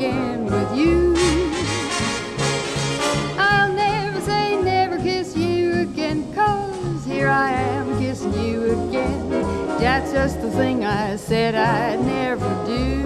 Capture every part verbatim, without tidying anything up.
again with you. I'll never say never kiss you again, 'cause here I am kissing you again. That's just the thing I said I'd never do.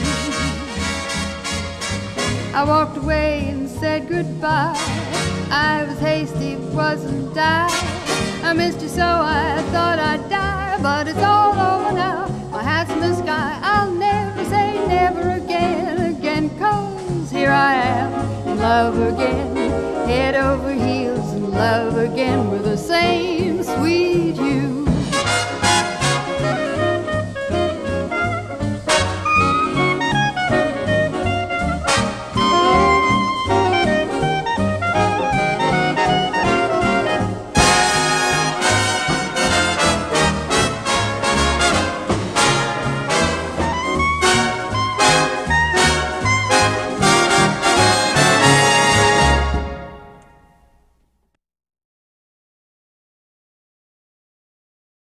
I walked away and said goodbye. I was hasty, wasn't I? I missed you so I thought I'd die, but it's all over now. My hat's in the sky. I'll never say never again, again, 'cause here I am in love again, head over heels in love again with the same sweet you.